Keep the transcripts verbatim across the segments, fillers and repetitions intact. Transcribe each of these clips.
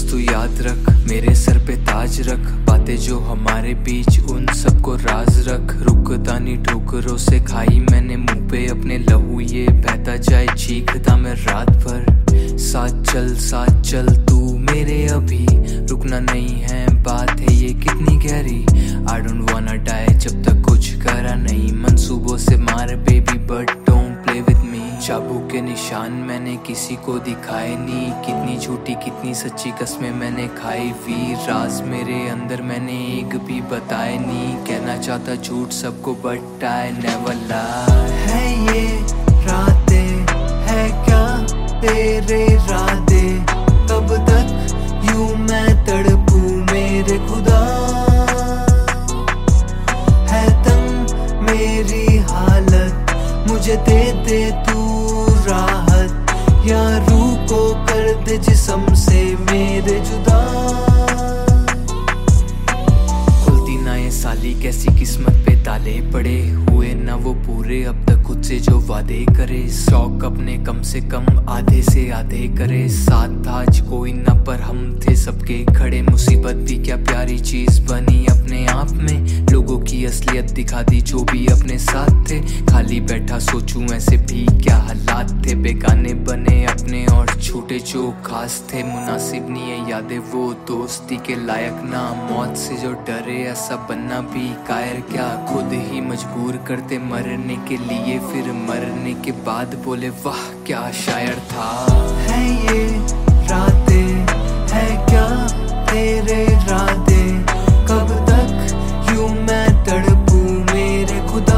दोस्त तू याद रख, मेरे सर पे ताज रख, बातें जो हमारे बीच उन सबको राज रख। रुकता नहीं ठोकरों से खाई मैंने मुंह पे अपने लहू, ये बहता जाए चीखता मैं रात भर। साथ चल साथ चल तू मेरे, अभी रुकना नहीं है, बात है ये कितनी गहरी। आई डोंट वाना डाई जब तक कुछ करा नहीं, मंसूबों से मार baby but don't play with me. चाबुक के निशान मैंने किसी को दिखाए नहीं, कितनी झूठी कितनी सच्ची कस्में मैंने खाई। वीर राज मेरे अंदर मैंने एक भी बताए नहीं, कहना चाहता झूठ सबको बट आई नेवर लाई। है ये रातें है क्या तेरे इरादे, कब तक यूं मैं तड़पूं मेरे खुदा। है तंग मेरी हालत, मुझे दे दे तू राहत, या रूह को कर दे जिस्म से मेरे जुदा। खुलती ना ये साली कैसी किस्मत पे ताले पड़े, हुए ना वो पूरे अब तक खुद से जो वादे करे। शौक अपने कम से कम आधे से आधे करे, साथ आज कोई ना पर हम थे सबके खड़े। मुसीबत भी क्या प्यारी चीज बनी अपने आप में, लोगों की असलियत दिखा दी जो भी अपने साथ थे। खाली बैठा सोचूं ऐसे भी क्या हालात थे, बेगाने बने अपने और छूटे जो खास थे। मुनासिब नहीं है यादें वो दोस्ती के लायक ना, मौत से जो डरे ऐसा बनना भी कायर क्या। खुद ही मजबूर करते मरने के लिए, फिर मरने के बाद बोले वाह क्या शायर था। है ये रातें है क्या तेरे इरादे, कब तक यूं मैं तड़पूं मेरे खुदा।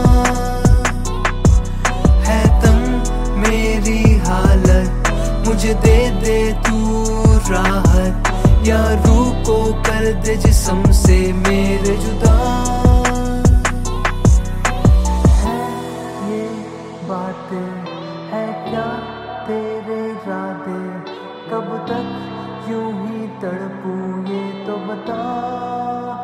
है तंग मेरी हालत, मुझे दे दे तू राहत, या रूह को कर दे जिस्म से मेरे जुदा। बातें है क्या तेरे इरादे, कब तक यूं ही तड़पूं ये तो बता।